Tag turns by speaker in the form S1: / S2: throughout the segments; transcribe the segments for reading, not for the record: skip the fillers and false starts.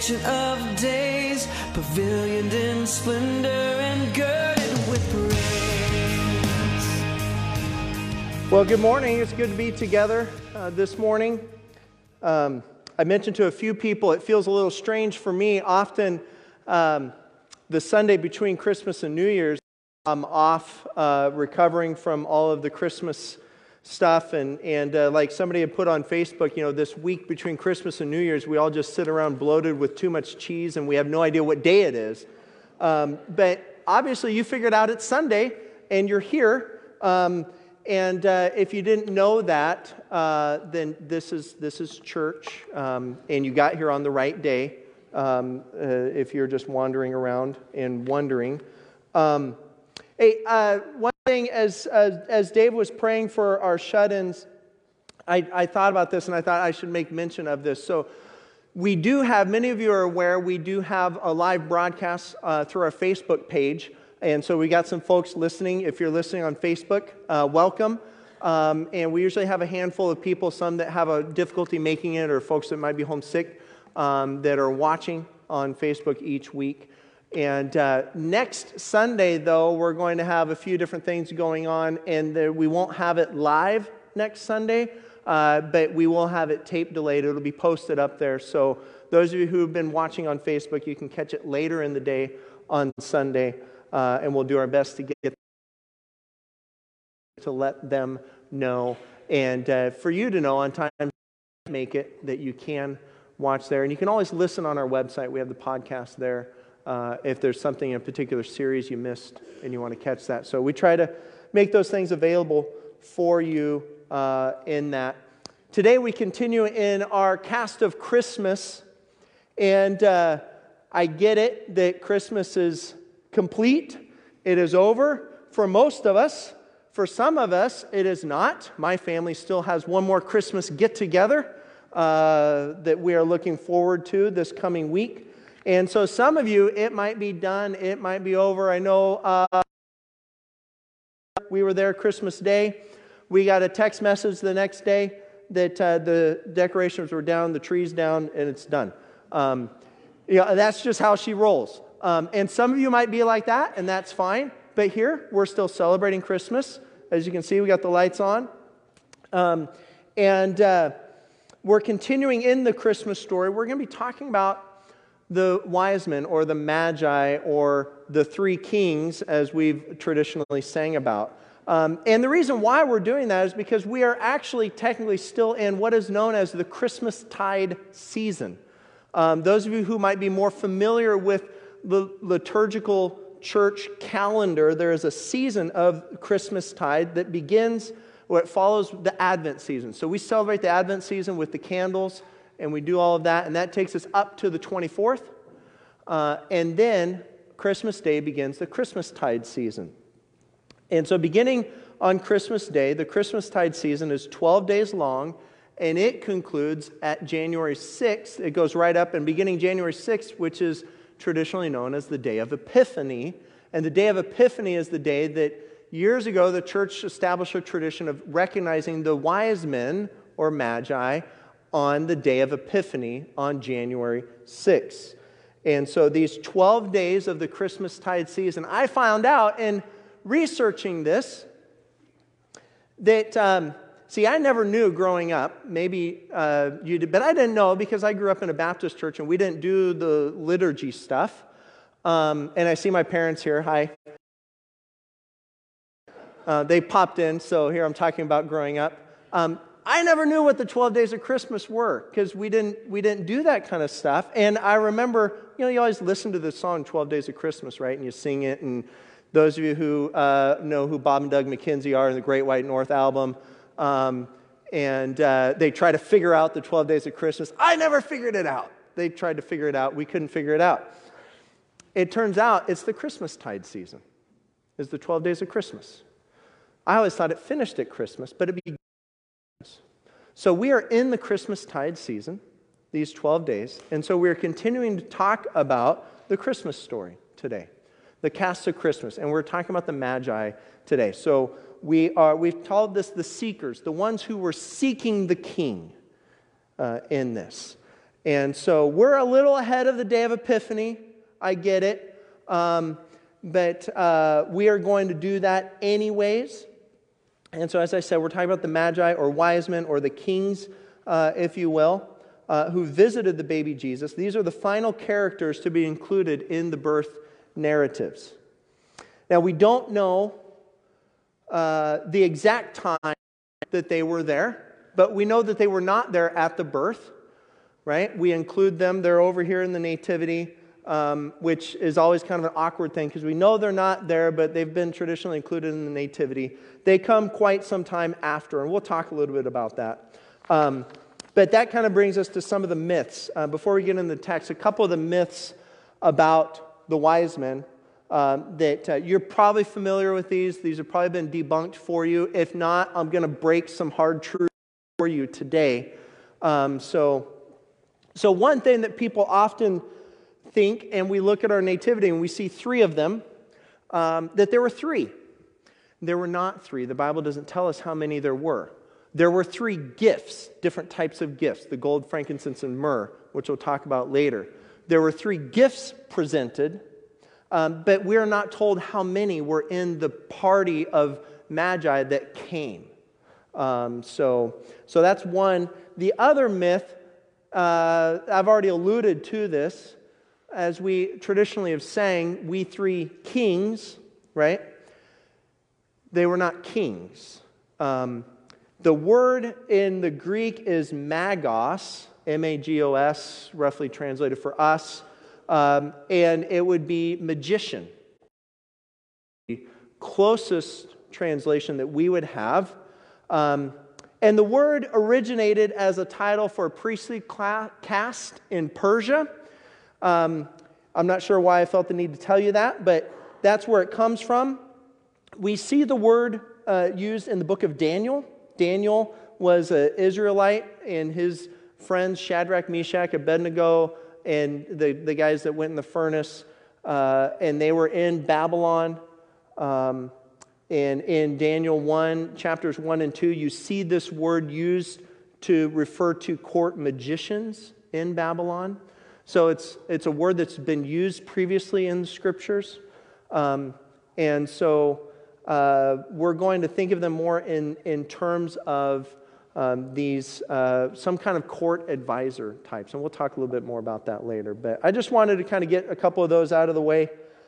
S1: Ancient of days, pavilioned in splendor and girded with praise.
S2: Well, good morning. It's good to be together this morning. I mentioned to a few people, it feels a little strange for me. Often, the Sunday between Christmas and New Year's, I'm off recovering from all of the Christmas stuff, and like somebody had put on Facebook, this week between Christmas and New Year's, we all just sit around bloated with too much cheese, and we have no idea what day it is. But obviously, you figured out it's Sunday, and you're here. And if you didn't know that, then this is church, and you got here on the right day. If you're just wandering around and wondering. One thing, as Dave was praying for our shut-ins, I thought about this, and I thought I should make mention of this. So we do have, many of you are aware, we do have a live broadcast through our Facebook page. And so we got some folks listening. If you're listening on Facebook, welcome. And we usually have a handful of people, some that have a difficulty making it, or folks that might be homesick, that are watching on Facebook each week. And next Sunday, though, we're going to have a few different things going on, and we won't have it live next Sunday, but we will have it tape delayed. It'll be posted up there. So those of you who have been watching on Facebook, you can catch it later in the day on Sunday, and we'll do our best to get to let them know, and for you to know on time, make it that you can watch there. And you can always listen on our website. We have the podcast there. If there's something in a particular series you missed and you want to catch that. So we try to make those things available for you in that. Today we continue in our cast of Christmas, and I get it that Christmas is complete. It is over for most of us. For some of us, it is not. My family still has one more Christmas get-together that we are looking forward to this coming week. And so some of you, it might be done, it might be over. I know we were there Christmas Day. We got a text message the next day that the decorations were down, the tree's down, and it's done. That's just how she rolls. And some of you might be like that, and that's fine. But here, we're still celebrating Christmas. As you can see, we got the lights on. And we're continuing in the Christmas story. We're going to be talking about the wise men, or the magi, or the three kings, as we've traditionally sang about. And the reason why we're doing that is because we are actually technically still in what is known as the Christmastide season. Those of you who might be more familiar with the liturgical church calendar, there is a season of Christmastide that begins, or it follows the Advent season. So we celebrate the Advent season with the candles, and we do all of that, and that takes us up to the 24th. And then Christmas Day begins the Christmastide season. And so beginning on Christmas Day, the Christmastide season is 12 days long, and it concludes at January 6th. It goes right up, and beginning January 6th, which is traditionally known as the Day of Epiphany. And the Day of Epiphany is the day that years ago the church established a tradition of recognizing the wise men, or magi, on the Day of Epiphany on January 6th. And so these 12 days of the Christmastide season, I found out in researching this that, I never knew growing up, maybe you did, but I didn't know because I grew up in a Baptist church and we didn't do the liturgy stuff. And I see my parents here. Hi. They popped in, so here I'm talking about growing up. I never knew what the 12 days of Christmas were because we didn't do that kind of stuff. And I remember, you always listen to the song 12 Days of Christmas, right? And you sing it. And those of you who know who Bob and Doug McKenzie are in the Great White North album, and they try to figure out the 12 Days of Christmas. I never figured it out. They tried to figure it out. We couldn't figure it out. It turns out it's the Christmastide season. It's the 12 days of Christmas. I always thought it finished at Christmas, but it began. So we are in the Christmastide season, these 12 days, and so we're continuing to talk about the Christmas story today, the cast of Christmas, and we're talking about the Magi today. So we've called this the seekers, the ones who were seeking the King in this. And so we're a little ahead of the day of Epiphany. I get it. But we are going to do that anyways. And so, as I said, we're talking about the Magi or wise men or the kings, if you will, who visited the baby Jesus. These are the final characters to be included in the birth narratives. Now, we don't know the exact time that they were there, but we know that they were not there at the birth, right? We include them. They're over here in the Nativity, which is always kind of an awkward thing because we know they're not there, but they've been traditionally included in the Nativity. They come quite some time after, and we'll talk a little bit about that. But that kind of brings us to some of the myths. Before we get into the text, a couple of the myths about the wise men that you're probably familiar with these. These have probably been debunked for you. If not, I'm going to break some hard truths for you today. So one thing that people often think, and we look at our nativity and we see three of them, that there were three. There were not three. The Bible doesn't tell us how many there were. There were three gifts, different types of gifts, the gold, frankincense, and myrrh, which we'll talk about later. There were three gifts presented, but we're not told how many were in the party of magi that came. So that's one. The other myth, I've already alluded to this, as we traditionally have sang, we three kings, right? They were not kings. The word in the Greek is magos, M-A-G-O-S, roughly translated for us, and it would be magician. The closest translation that we would have. And the word originated as a title for a priestly caste in Persia. I'm not sure why I felt the need to tell you that, but that's where it comes from. We see the word used in the book of Daniel. Daniel was an Israelite, and his friends Shadrach, Meshach, Abednego, and the guys that went in the furnace, and they were in Babylon. And in Daniel 1, chapters 1 and 2, you see this word used to refer to court magicians in Babylon. So it's a word that's been used previously in the Scriptures. And so we're going to think of them more in terms of these, some kind of court advisor types. And we'll talk a little bit more about that later. But I just wanted to kind of get a couple of those out of the way.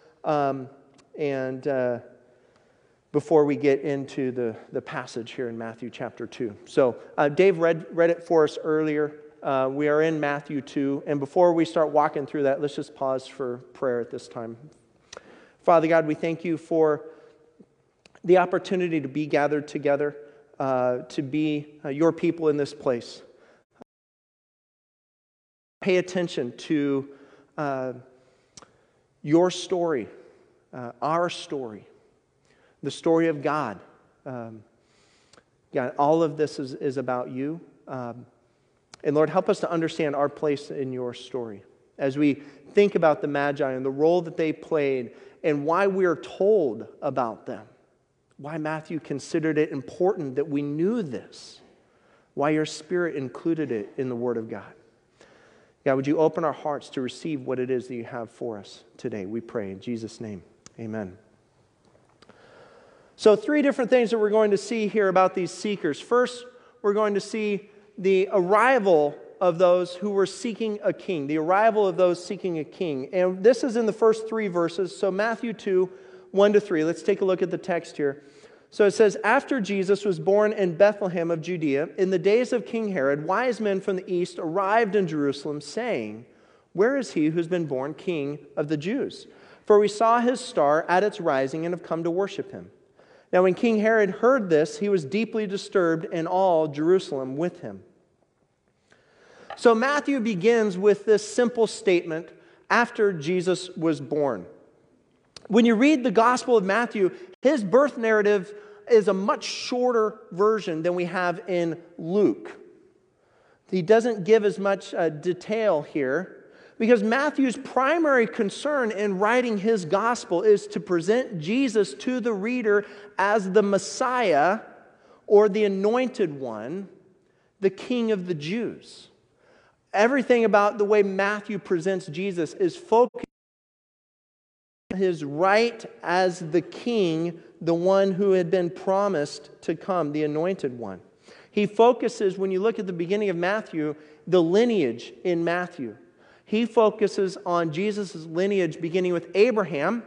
S2: And before we get into the passage here in Matthew chapter 2. So Dave read it for us earlier. We are in Matthew 2. And before we start walking through that, let's just pause for prayer at this time. Father God, we thank you for the opportunity to be gathered together, to be your people in this place. Pay attention to your story, our story, the story of God. God, all of this is about you. And Lord, help us to understand our place in your story as we think about the Magi and the role that they played and why we are told about them. Why Matthew considered it important that we knew this. Why your Spirit included it in the Word of God. God, would you open our hearts to receive what it is that you have for us today? We pray in Jesus' name. Amen. So 3 different things that we're going to see here about these seekers. First, we're going to see the arrival of those who were seeking a king. The arrival of those seeking a king. And this is in the first 3 verses. So Matthew 2, 1-3. Let's take a look at the text here. So it says, after Jesus was born in Bethlehem of Judea, in the days of King Herod, wise men from the east arrived in Jerusalem, saying, where is he who's been born king of the Jews? For we saw his star at its rising and have come to worship him. Now when King Herod heard this, he was deeply disturbed, and all Jerusalem with him. So Matthew begins with this simple statement after Jesus was born. When you read the Gospel of Matthew, his birth narrative is a much shorter version than we have in Luke. He doesn't give as much detail here because Matthew's primary concern in writing his Gospel is to present Jesus to the reader as the Messiah or the Anointed One, the King of the Jews. Everything about the way Matthew presents Jesus is focused on his right as the king, the one who had been promised to come, the anointed one. He focuses, when you look at the beginning of Matthew, the lineage in Matthew. He focuses on Jesus' lineage beginning with Abraham.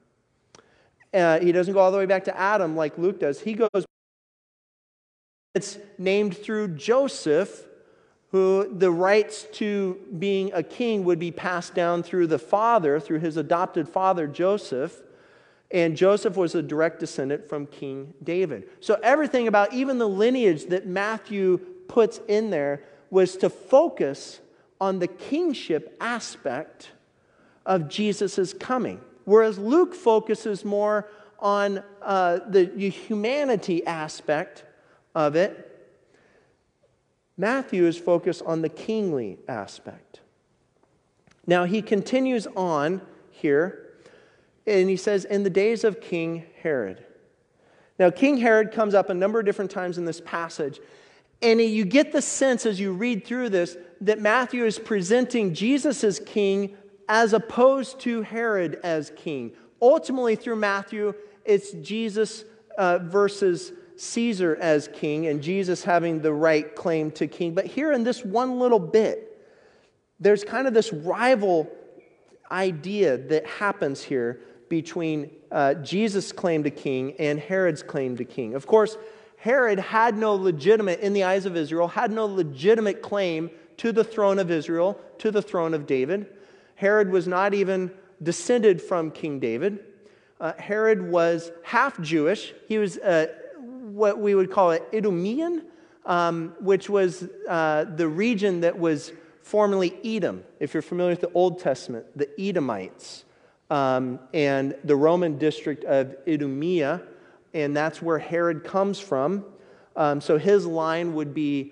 S2: He doesn't go all the way back to Adam like Luke does. He goes, it's named through Joseph, who the rights to being a king would be passed down through the father, through his adopted father, Joseph. And Joseph was a direct descendant from King David. So everything about even the lineage that Matthew puts in there was to focus on the kingship aspect of Jesus' coming. Whereas Luke focuses more on the humanity aspect of it, Matthew is focused on the kingly aspect. Now he continues on here, and he says, in the days of King Herod. Now, King Herod comes up a number of different times in this passage, and you get the sense as you read through this that Matthew is presenting Jesus as king as opposed to Herod as king. Ultimately, through Matthew, it's Jesus versus Caesar as king, and Jesus having the right claim to king. But here in this one little bit, there's kind of this rival idea that happens here between Jesus' claim to king and Herod's claim to king. Of course, Herod had no legitimate, in the eyes of Israel, had no legitimate claim to the throne of Israel, to the throne of David. Herod was not even descended from King David. Herod was half Jewish. He was what we would call an Idumean, which was the region that was formerly Edom. If you're familiar with the Old Testament, the Edomites, and the Roman district of Idumea, and that's where Herod comes from. So his line would be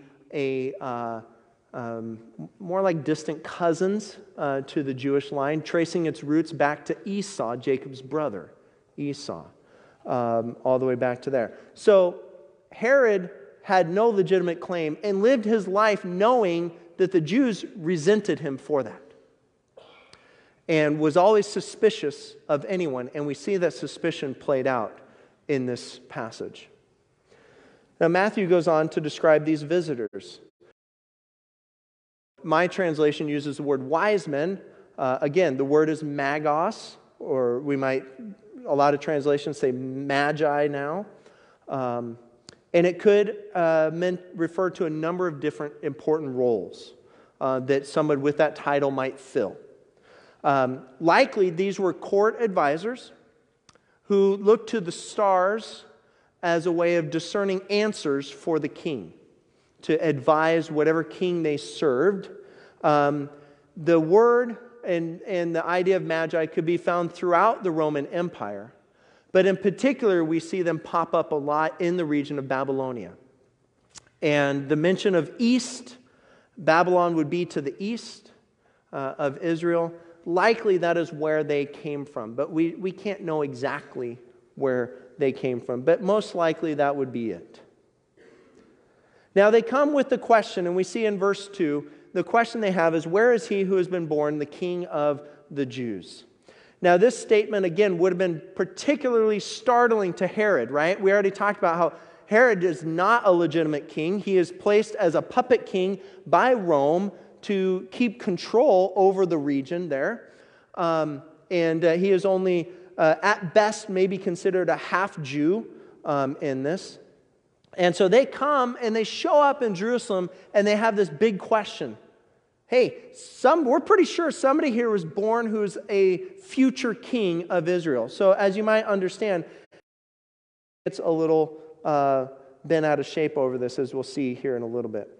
S2: more like distant cousins to the Jewish line, tracing its roots back to Esau, Jacob's brother, Esau, all the way back to there. So Herod had no legitimate claim and lived his life knowing that the Jews resented him for that, and was always suspicious of anyone, and we see that suspicion played out in this passage. Now, Matthew goes on to describe these visitors. My translation uses the word wise men. Again, the word is magos, or a lot of translations say magi now. And it could refer to a number of different important roles that someone with that title might fill. Likely, these were court advisors who looked to the stars as a way of discerning answers for the king, to advise whatever king they served. The word and the idea of magi could be found throughout the Roman Empire, but in particular, we see them pop up a lot in the region of Babylonia. And the mention of east, Babylon would be to the east of Israel. Likely that is where they came from, but we can't know exactly where they came from. But most likely that would be it. Now they come with the question, and we see in verse 2, the question they have is, where is he who has been born the King of the Jews? Now this statement, again, would have been particularly startling to Herod, right? We already talked about how Herod is not a legitimate king. He is placed as a puppet king by Rome to keep control over the region there. And he is only, at best, maybe considered a half-Jew in this. And so they come and they show up in Jerusalem and they have this big question. Hey, we're pretty sure somebody here was born who's a future king of Israel. So as you might understand, it's a little bent out of shape over this, as we'll see here in a little bit.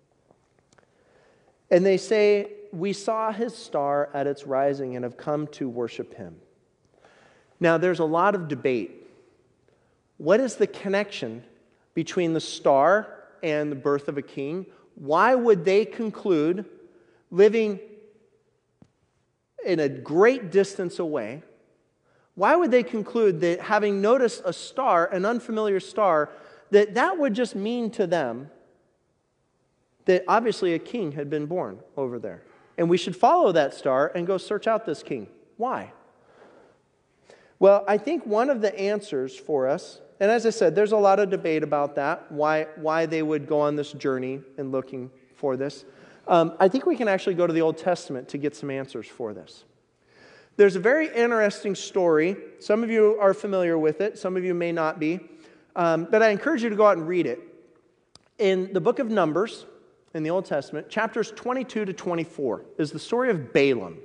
S2: And they say, we saw his star at its rising and have come to worship him. Now, there's a lot of debate. What is the connection between the star and the birth of a king? Why would they conclude, living in a great distance away, why would they conclude that having noticed a star, an unfamiliar star, that would just mean to them that obviously a king had been born over there. And we should follow that star and go search out this king. Why? Well, I think one of the answers for us, and as I said, there's a lot of debate about that, why they would go on this journey in looking for this. I think we can actually go to the Old Testament to get some answers for this. There's a very interesting story. Some of you are familiar with it. Some of you may not be. But I encourage you to go out and read it. In the book of Numbers, in the Old Testament, chapters 22 to 24 is the story of Balaam.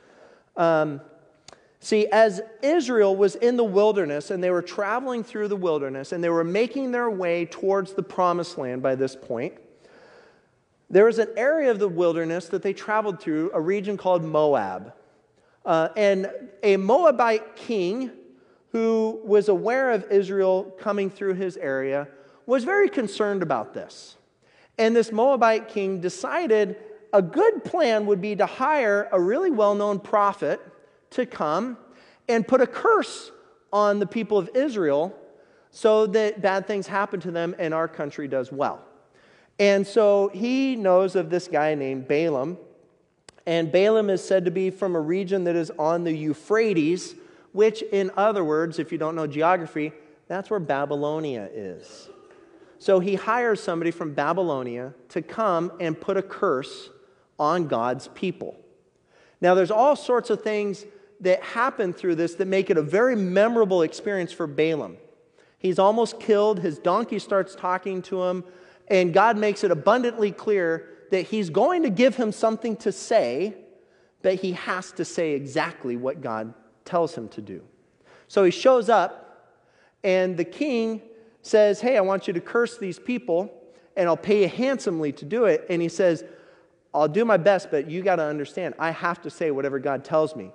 S2: See, as Israel was in the wilderness and they were traveling through the wilderness and they were making their way towards the promised land by this point, there was an area of the wilderness that they traveled through, a region called Moab. And a Moabite king who was aware of Israel coming through his area was very concerned about this. And this Moabite king decided a good plan would be to hire a really well-known prophet to come and put a curse on the people of Israel so that bad things happen to them and our country does well. And so he knows of this guy named Balaam. And Balaam is said to be from a region that is on the Euphrates, which in other words, if you don't know geography, that's where Babylonia is. So he hires somebody from Babylonia to come and put a curse on God's people. Now there's all sorts of things that happen through this that make it a very memorable experience for Balaam. He's almost killed, his donkey starts talking to him, and God makes it abundantly clear that he's going to give him something to say, but he has to say exactly what God tells him to do. So he shows up, and the king says, hey, I want you to curse these people, and I'll pay you handsomely to do it. And he says, I'll do my best, but you got to understand, I have to say whatever God tells me.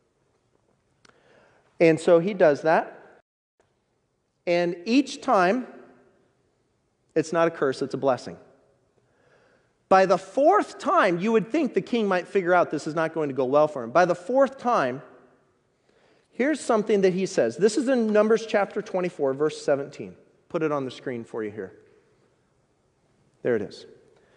S2: And so he does that. And each time, it's not a curse, it's a blessing. By the fourth time, you would think the king might figure out this is not going to go well for him. By the fourth time, here's something that he says. This is in Numbers chapter 24, verse 17. Put it on the screen for you here. There it is.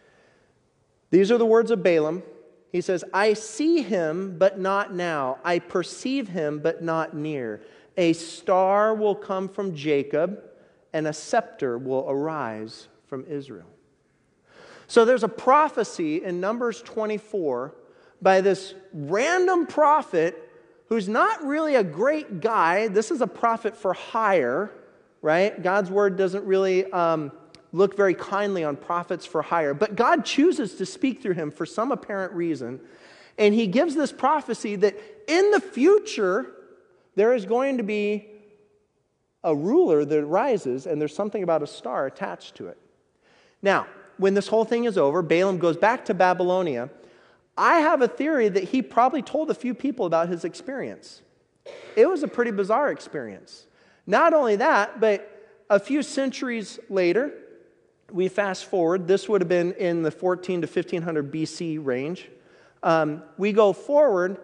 S2: These are the words of Balaam. He says, I see him, but not now. I perceive him, but not near. A star will come from Jacob, and a scepter will arise from Israel. So there's a prophecy in Numbers 24 by this random prophet who's not really a great guy. This is a prophet for hire, right? God's word doesn't really look very kindly on prophets for hire. But God chooses to speak through him for some apparent reason. And he gives this prophecy that in the future, there is going to be a ruler that rises, and there's something about a star attached to it. Now, when this whole thing is over, Balaam goes back to Babylonia. I have a theory that he probably told a few people about his experience. It was a pretty bizarre experience. Not only that, but a few centuries later, we fast forward, this would have been in the 14 to 1500 BC range. We go forward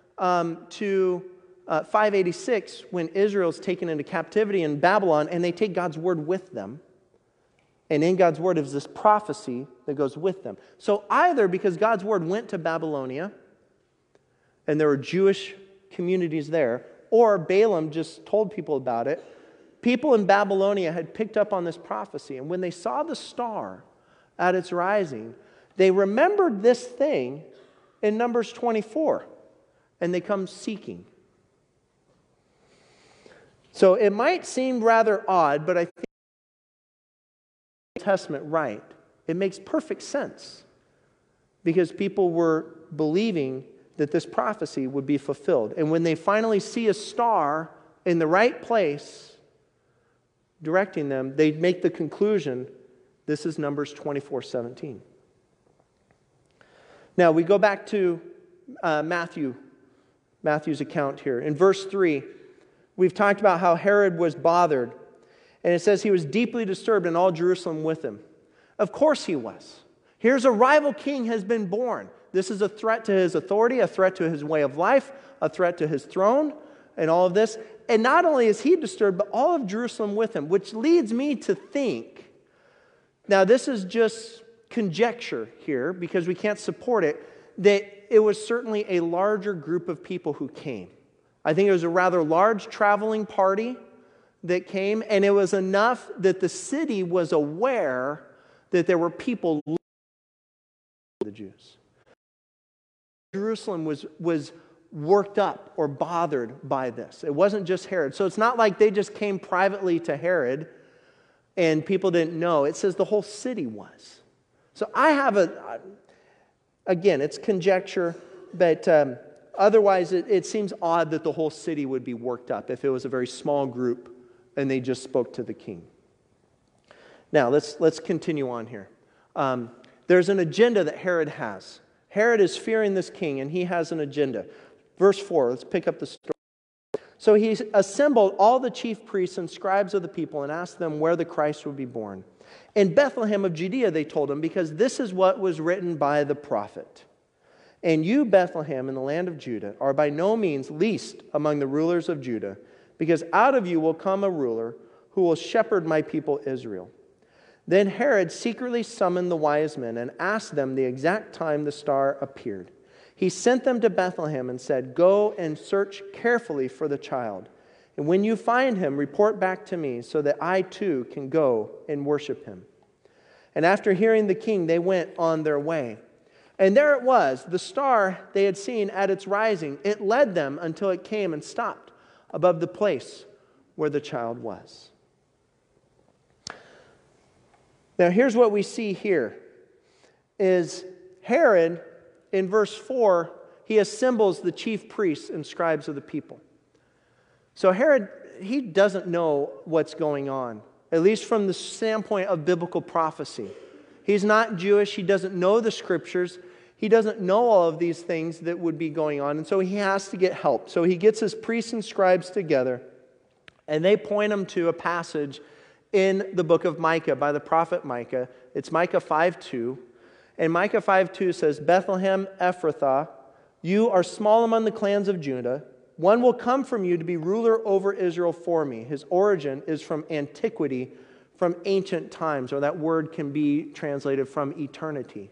S2: to 586 when Israel's taken into captivity in Babylon, and they take God's word with them. And in God's word is this prophecy that goes with them. So either because God's word went to Babylonia, and there were Jewish communities there, or Balaam just told people about it, people in Babylonia had picked up on this prophecy. And when they saw the star at its rising, they remembered this thing in Numbers 24, and they come seeking. So it might seem rather odd, but I think the Testament right. It makes perfect sense because people were believing that this prophecy would be fulfilled. And when they finally see a star in the right place directing them, they make the conclusion, this is Numbers 24:17. Now we go back to Matthew's account here. In verse 3, we've talked about how Herod was bothered. And it says he was deeply disturbed and all Jerusalem with him. Of course he was. Here's a rival king has been born. This is a threat to his authority, a threat to his way of life, a threat to his throne, and all of this. And not only is he disturbed, but all of Jerusalem with him, which leads me to think, now this is just conjecture here, because we can't support it, that it was certainly a larger group of people who came. I think it was a rather large traveling party that came, and it was enough that the city was aware that there were people living with the Jews. Jerusalem was worked up or bothered by this. It wasn't just Herod. So it's not like they just came privately to Herod and people didn't know. It says the whole city was. So I have again, it's conjecture, but otherwise it seems odd that the whole city would be worked up if it was a very small group and they just spoke to the king. Now, let's continue on here. There's an agenda that Herod has. Herod is fearing this king, and he has an agenda. Verse 4, let's pick up the story. So he assembled all the chief priests and scribes of the people and asked them where the Christ would be born. In Bethlehem of Judea, they told him, because this is what was written by the prophet. And you, Bethlehem, in the land of Judah, are by no means least among the rulers of Judah, because out of you will come a ruler who will shepherd my people Israel. Then Herod secretly summoned the wise men and asked them the exact time the star appeared. He sent them to Bethlehem and said, "Go and search carefully for the child. And when you find him, report back to me so that I too can go and worship him." And after hearing the king, they went on their way. And there it was, the star they had seen at its rising. It led them until it came and stopped above the place where the child was. Now here's what we see here, is Herod, in verse 4, he assembles the chief priests and scribes of the people. So Herod, he doesn't know what's going on, at least from the standpoint of biblical prophecy. He's not Jewish. He doesn't know the scriptures. He doesn't know all of these things that would be going on, and so he has to get help. So he gets his priests and scribes together, and they point him to a passage in the book of Micah by the prophet Micah. It's Micah 5:2. And Micah 5:2 says, "Bethlehem Ephrathah, you are small among the clans of Judah. One will come from you to be ruler over Israel for me. His origin is from antiquity, from ancient times." Or that word can be translated from eternity.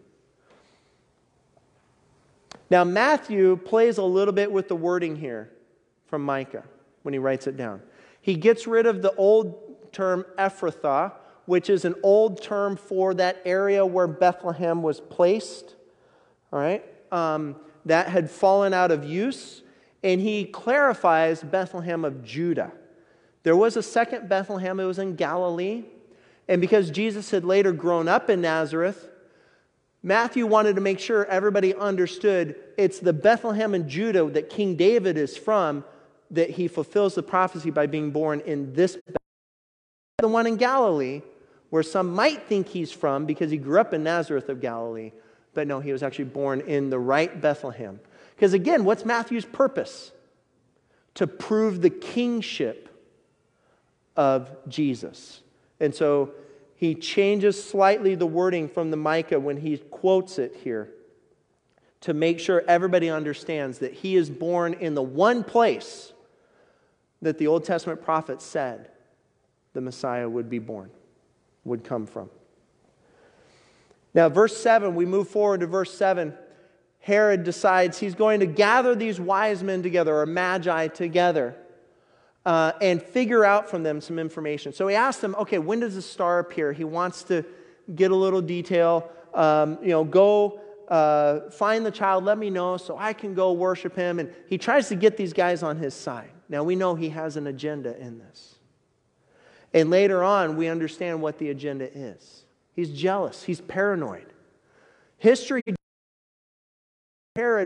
S2: Now Matthew plays a little bit with the wording here from Micah when he writes it down. He gets rid of the old term Ephrathah, which is an old term for that area where Bethlehem was placed. All right? That had fallen out of use. And he clarifies Bethlehem of Judah. There was a second Bethlehem. It was in Galilee. And because Jesus had later grown up in Nazareth, Matthew wanted to make sure everybody understood it's the Bethlehem in Judah that King David is from, that he fulfills the prophecy by being born in this Bethlehem. The one in Galilee, where some might think he's from because he grew up in Nazareth of Galilee, but no, he was actually born in the right Bethlehem. Because again, what's Matthew's purpose? To prove the kingship of Jesus. And so he changes slightly the wording from the Micah when he quotes it here to make sure everybody understands that he is born in the one place that the Old Testament prophets said the Messiah would be born, would come from. Now, verse 7, we move forward to verse 7. Herod decides he's going to gather these wise men together, or magi together, and figure out from them some information. So he asks them, okay, when does the star appear? He wants to get a little detail. Go find the child, let me know so I can go worship him. And he tries to get these guys on his side. Now, we know he has an agenda in this. And later on, we understand what the agenda is. He's jealous. He's paranoid. History, Herod,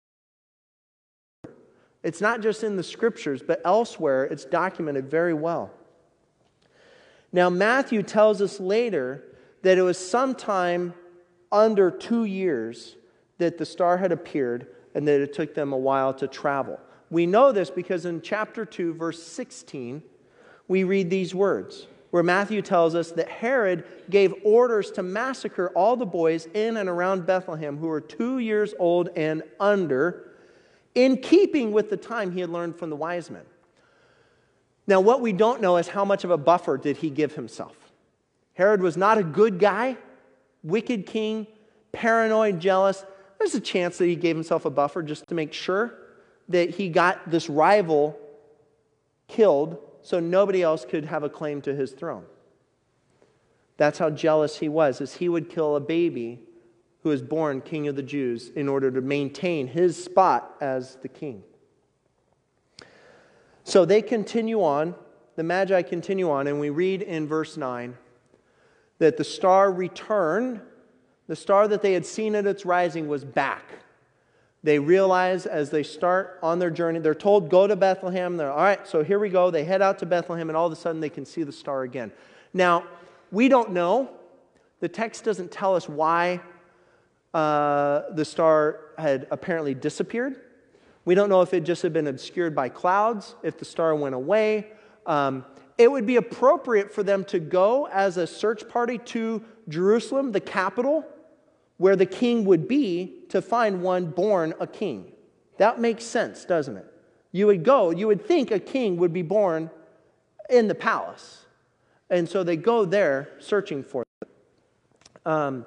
S2: it's not just in the scriptures, but elsewhere, it's documented very well. Now, Matthew tells us later that it was sometime under 2 years that the star had appeared and that it took them a while to travel. We know this because in chapter 2, verse 16, we read these words, where Matthew tells us that Herod gave orders to massacre all the boys in and around Bethlehem who were 2 years old and under, in keeping with the time he had learned from the wise men. Now, what we don't know is how much of a buffer did he give himself. Herod was not a good guy. wicked king, paranoid, jealous. There's a chance that he gave himself a buffer just to make sure that he got this rival killed so nobody else could have a claim to his throne. That's how jealous he was, is he would kill a baby who was born king of the Jews in order to maintain his spot as the king. So they continue on, the Magi continue on, and we read in verse 9 that the star returned. The star that they had seen at its rising was back. They realize as they start on their journey, they're told, go to Bethlehem. They're, all right, so here we go. They head out to Bethlehem, and all of a sudden they can see the star again. Now, we don't know. The text doesn't tell us why the star had apparently disappeared. We don't know if it just had been obscured by clouds, if the star went away. It would be appropriate for them to go as a search party to Jerusalem, the capital, where the king would be, to find one born a king. That makes sense, doesn't it? You would go, you would think a king would be born in the palace. And so they go there searching for it.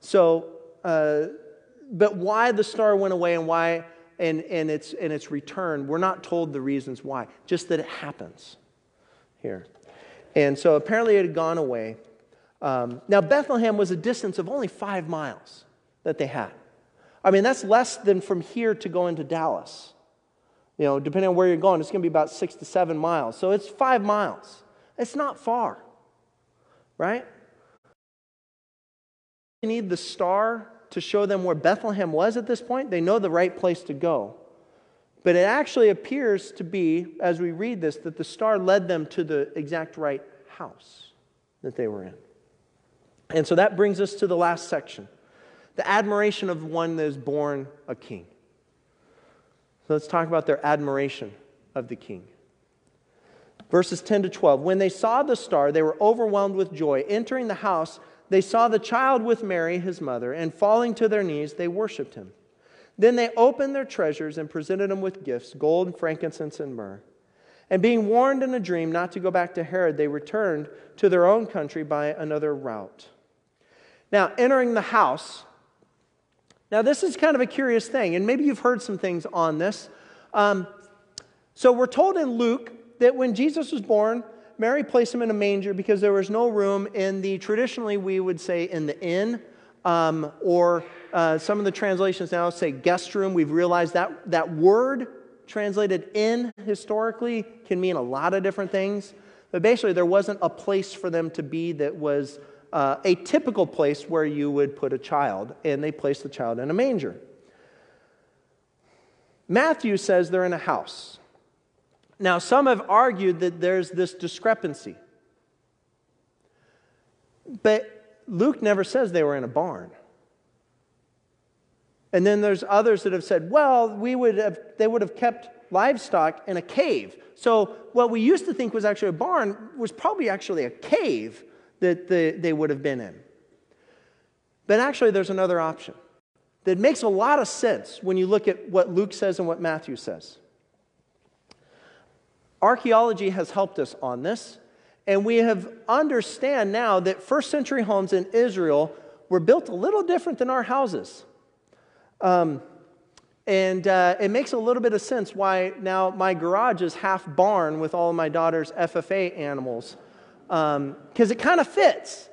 S2: But why the star went away and why and its return, we're not told the reasons why, just that it happens here. And so apparently it had gone away. Now Bethlehem was a distance of only 5 miles that they had. I mean, that's less than from here to go into Dallas. You know, depending on where you're going, it's going to be about 6 to 7 miles. So it's 5 miles. It's not far, right? They need the star to show them where Bethlehem was at this point. They know the right place to go. But it actually appears to be, as we read this, that the star led them to the exact right house that they were in. And so that brings us to the last section, the admiration of one that is born a king. So let's talk about their admiration of the king. Verses 10 to 12. When they saw the star, they were overwhelmed with joy. Entering the house, they saw the child with Mary, his mother, and falling to their knees, they worshipped him. Then they opened their treasures and presented him with gifts, gold, frankincense, and myrrh. And being warned in a dream not to go back to Herod, they returned to their own country by another route. Now, entering the house. Now, this is kind of a curious thing, and maybe you've heard some things on this. So we're told in Luke that when Jesus was born, Mary placed him in a manger because there was no room in the, traditionally we would say in the inn, or some of the translations now say guest room. We've realized that word translated inn historically can mean a lot of different things. But basically there wasn't a place for them to be that was a typical place where you would put a child, and they placed the child in a manger. Matthew says they're in a house. Now, some have argued that there's this discrepancy. But Luke never says they were in a barn. And then there's others that have said, well, they would have kept livestock in a cave. So what we used to think was actually a barn was probably actually a cave that they would have been in. But actually there's another option that makes a lot of sense when you look at what Luke says and what Matthew says. Archaeology has helped us on this, and we have understand now that first century homes in Israel were built a little different than our houses. And it makes a little bit of sense why now my garage is half barn with all of my daughter's FFA animals, because it kind of fits.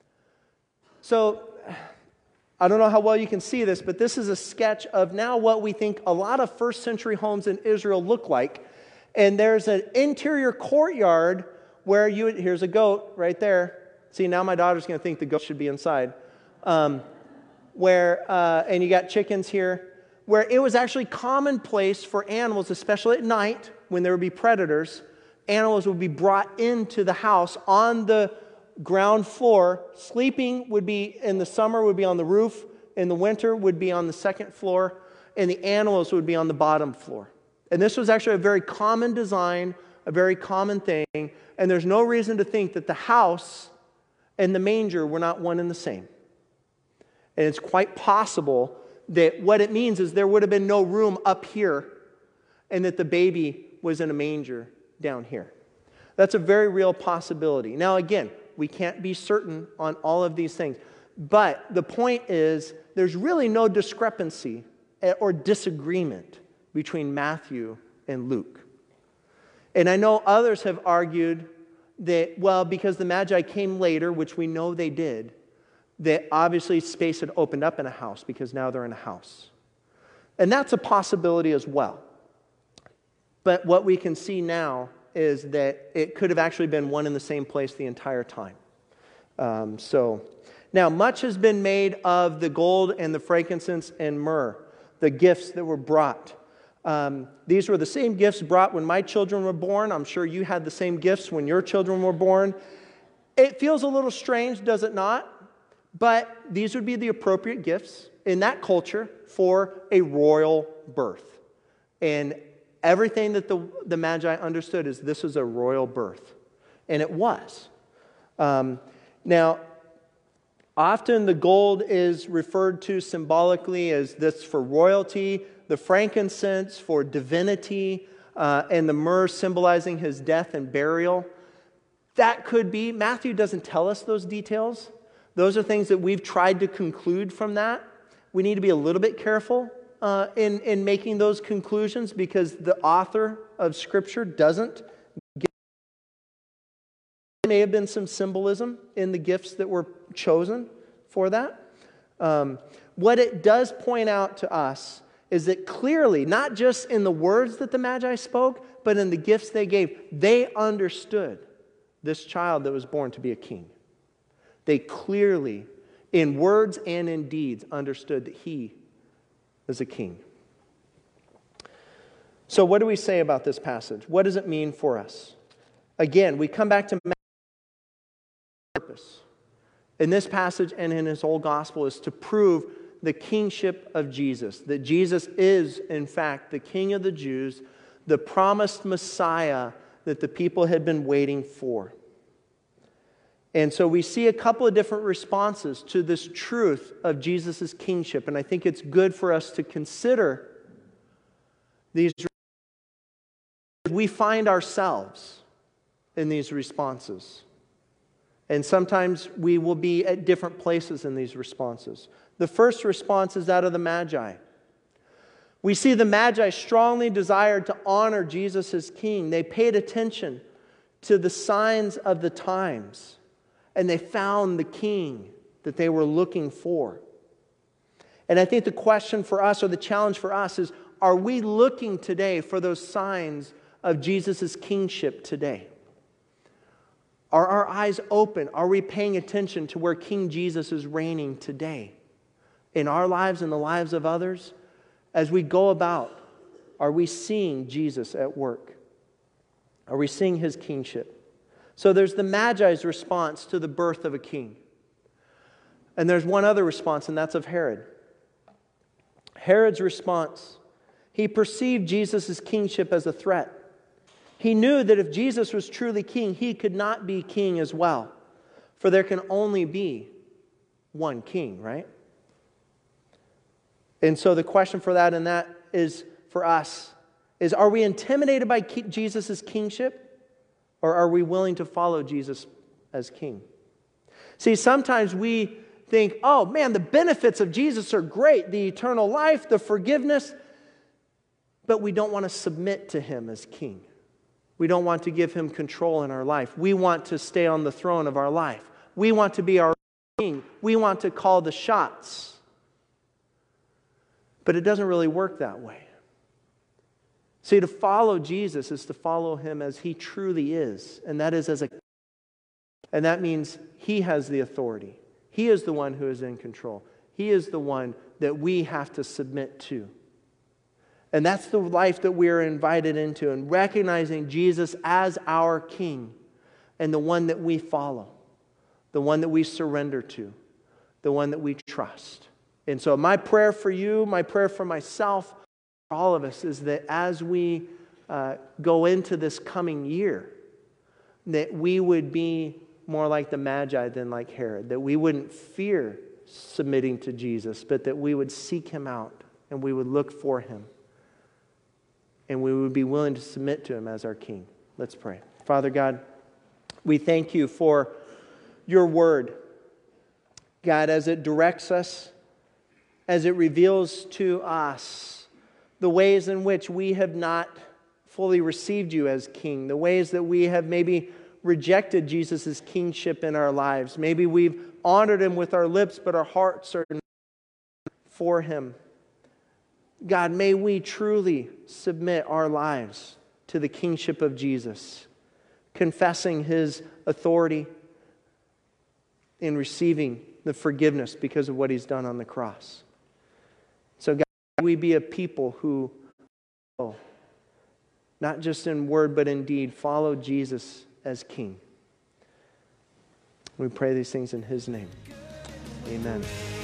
S2: So I don't know how well you can see this, but this is a sketch of now what we think a lot of first century homes in Israel look like. And there's an interior courtyard where here's a goat right there. See, now my daughter's going to think the goat should be inside. And you got chickens here, where it was actually commonplace for animals, especially at night when there would be predators, animals would be brought into the house on the ground floor. Sleeping would be, in the summer, would be on the roof. In the winter, would be on the second floor. And the animals would be on the bottom floor. And this was actually a very common design, a very common thing, and there's no reason to think that the house and the manger were not one and the same. And it's quite possible that what it means is there would have been no room up here and that the baby was in a manger down here. That's a very real possibility. Now again, we can't be certain on all of these things, But the point is, there's really no discrepancy or disagreement between Matthew and Luke. And I know others have argued that, well, because the Magi came later, which we know they did, that obviously space had opened up in a house because now they're in a house. And that's a possibility as well. But what we can see now is that it could have actually been one in the same place the entire time. Now, much has been made of the gold and the frankincense and myrrh, the gifts that were brought. These were the same gifts brought when my children were born. I'm sure you had the same gifts when your children were born. It feels a little strange, does it not? But these would be the appropriate gifts in that culture for a royal birth. And everything that the Magi understood is this is a royal birth. And it was. Now, often the gold is referred to symbolically as this for royalty, the frankincense for divinity, and the myrrh symbolizing his death and burial. That could be. Matthew doesn't tell us those details. Those are things that we've tried to conclude from that. We need to be a little bit careful in making those conclusions because the author of Scripture doesn't. There may have been some symbolism in the gifts that were chosen for that. What it does point out to us is that clearly, not just in the words that the Magi spoke, but in the gifts they gave, they understood this child that was born to be a king. They clearly, in words and in deeds, understood that he is a king. So what do we say about this passage? What does it mean for us? Again, we come back to purpose. In this passage and in his whole gospel is to prove the kingship of Jesus, that Jesus is, in fact, the King of the Jews, the promised Messiah that the people had been waiting for. And so we see a couple of different responses to this truth of Jesus' kingship, and I think it's good for us to consider these. We find ourselves in these responses. And sometimes we will be at different places in these responses. The first response is that of the Magi. We see the Magi strongly desired to honor Jesus as king. They paid attention to the signs of the times, and they found the king that they were looking for. And I think the question for us, or the challenge for us, is are we looking today for those signs of Jesus' kingship today? Are our eyes open? Are we paying attention to where King Jesus is reigning today? In our lives and the lives of others? As we go about, are we seeing Jesus at work? Are we seeing his kingship? So there's the Magi's response to the birth of a king. And there's one other response, and that's of Herod. Herod's response, he perceived Jesus' kingship as a threat. He knew that if Jesus was truly king, he could not be king as well. For there can only be one king, right? And so the question for that and that is for us is, are we intimidated by Jesus' kingship, or are we willing to follow Jesus as king? See, sometimes we think, oh man, the benefits of Jesus are great, the eternal life, the forgiveness, but we don't want to submit to him as king. We don't want to give him control in our life. We want to stay on the throne of our life. We want to be our king. We want to call the shots. But it doesn't really work that way. See, to follow Jesus is to follow him as he truly is, and that is as a king. And that means he has the authority. He is the one who is in control. He is the one that we have to submit to. And that's the life that we are invited into, and recognizing Jesus as our King and the one that we follow, the one that we surrender to, the one that we trust. And so my prayer for you, my prayer for myself, for all of us, is that as we go into this coming year, that we would be more like the Magi than like Herod, that we wouldn't fear submitting to Jesus, but that we would seek him out and we would look for him. And we would be willing to submit to him as our King. Let's pray. Father God, we thank you for your word. God, as it directs us, as it reveals to us the ways in which we have not fully received you as King, the ways that we have maybe rejected Jesus' kingship in our lives. Maybe we've honored him with our lips, but our hearts are not for him. God, may we truly submit our lives to the kingship of Jesus, confessing his authority in receiving the forgiveness because of what he's done on the cross. So God, may we be a people who, not just in word but in deed, follow Jesus as King. We pray these things in his name. Amen.